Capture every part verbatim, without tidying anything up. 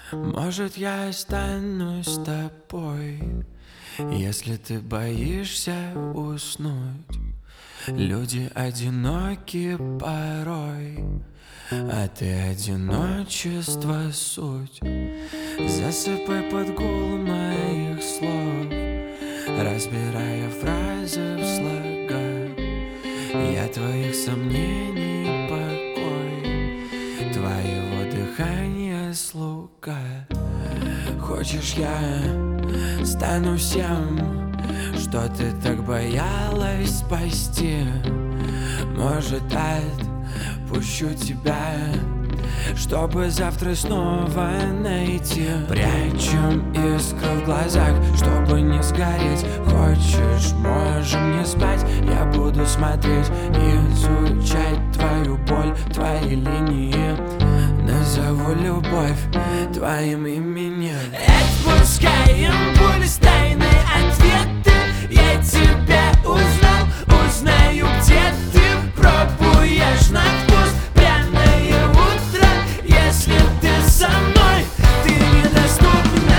Может, я останусь с тобой, если ты боишься уснуть. Люди одиноки порой, а ты одиночество суть. Засыпай под гул моих слов, разбирая фразы в слогах. Я твоих сомнений покой, твоего дыхания слуга. Хочешь, я стану всем, что ты так боялась спасти? Может, отпущу тебя, чтобы завтра снова найти. Прячем искры в глазах, чтобы не сгореть. Хочешь, можем не спать, я буду смотреть, изучать твою боль, твои линии. Назову любовь твоим именем. Отпускаем пульс, тайны, ответы. Я тебя узнал, узнаю, где ты. Пробуешь на вкус пряное утро. Если ты со мной, ты недоступна.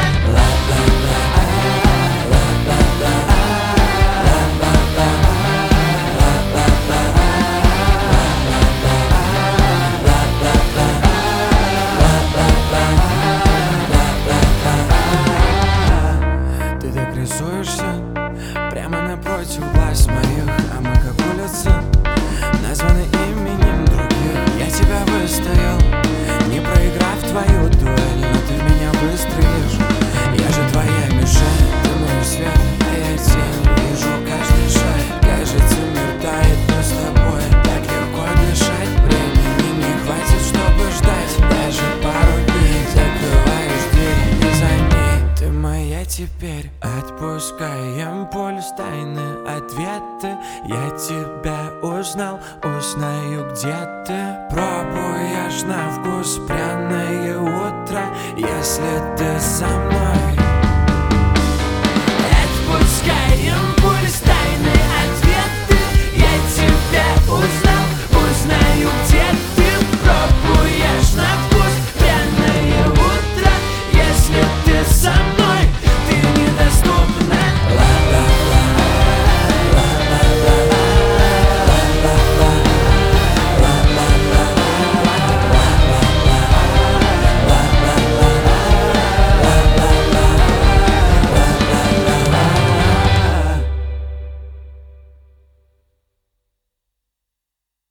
Ты так рисуешься прямо напротив глаз моих, а мы как улицы, названы именем других. Я тебя выстоял, не проиграв твою дуэль, но ты в меня выстрелишь. Я же твоя мишень, ты мой свет, а я тень. Вижу каждый шаг, кажется, мир тает, но с тобой так легко дышать. Времени не хватит, чтобы ждать даже пару дней. Закрываешь дверь, и за ней ты моя теперь. Отпускаем пульс, тайны, ответы. Я тебя узнал, узнаю, где ты. Пробуешь на вкус пряное утро. Если ты со мной,